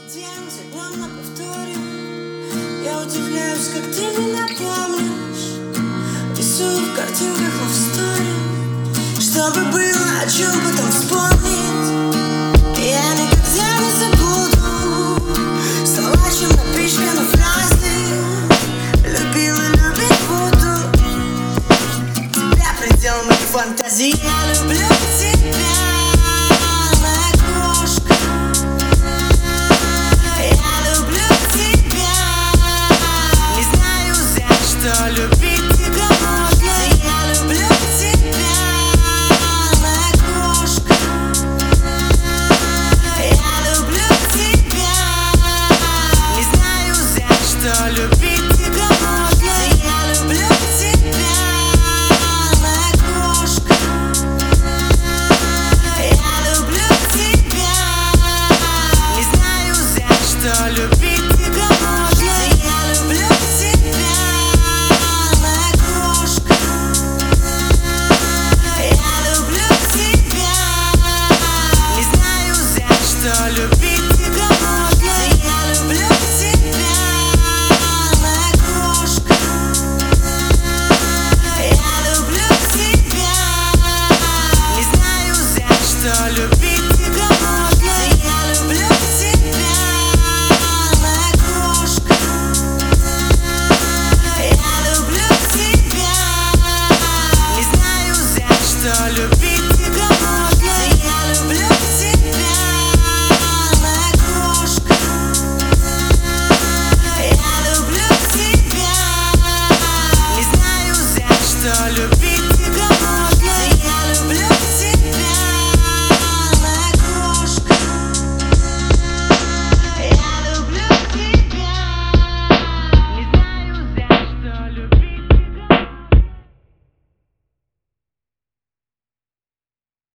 День за днем на повторе я удивляюсь, как ты меня помнишь. Рисую в картинках love story, чтобы было о чем потом вспомнить. Я никогда не забуду слова, чем напичканы фразы. Любила, любить буду. Тебя предел моих фантазий. Я люблю тебя. Любить тебя можно. Я люблю тебя, моя крошка. Я люблю тебя. Не знаю, за что любить тебя можно. Я люблю тебя, моя крошка. Я люблю тебя. Не знаю, за что любить тебя можно. Я люблю тебя. Любить